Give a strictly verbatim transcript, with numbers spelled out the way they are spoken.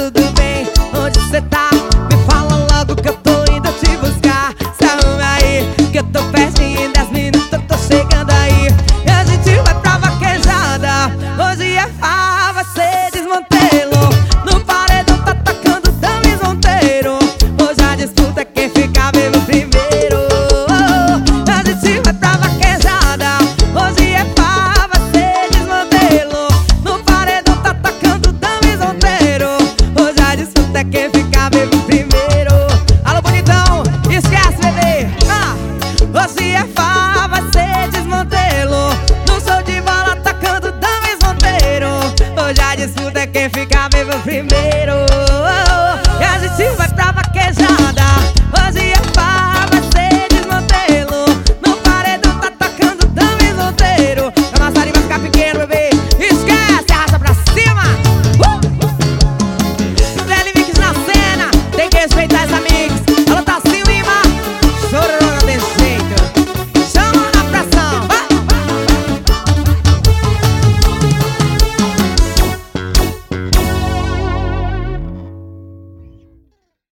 tudo bem? Onde cê tá? Me fala logo que eu tô indo te buscar. Se arrume aí, que eu tô pertinho, em dez minutos eu tô chegando aí. E a gente vai pra vaquejada. Hoje é fava, cê desmantelo. No paredão tá tocando Damis Monteiro. Hoje a disputa é quem fica vivo primeiro. A gente vai pra vaquejada. Hoje é fava, cê desmantelo. No paredão tá tocando Damis Monteiro. Hoje a disputa é quem fica vivo primeiro. Alô, bonitão, esquece, bebê. Ah, hoje é fava, cê desmantelo. No show de bola tocando Damis Monteiro. Hoje a disputa é quem fica vivo primeiro. E a gente vai pra vaquejada. Hoje é fava.